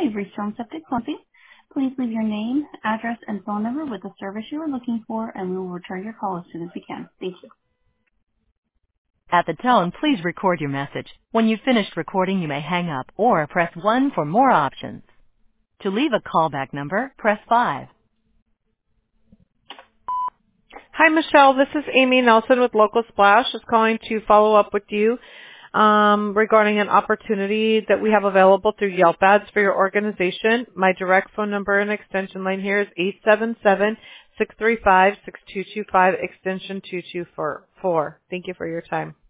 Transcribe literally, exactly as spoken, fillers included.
you've reached Home Septic Plumbing. Please leave your name, address, and phone number with the service you are looking for, and we will return your call as soon as we can. Thank you. At the tone, please record your message. When you've finished recording, you may hang up or press one for more options. To leave a callback number, press five. Hi, Michelle. This is Amy Nelson with Local Splash. Just calling to follow up with you um, regarding an opportunity that we have available through Yelp Ads for your organization. My direct phone number and extension line here is eight seven seven, six three five, six two two five, extension two two four. Thank you for your time.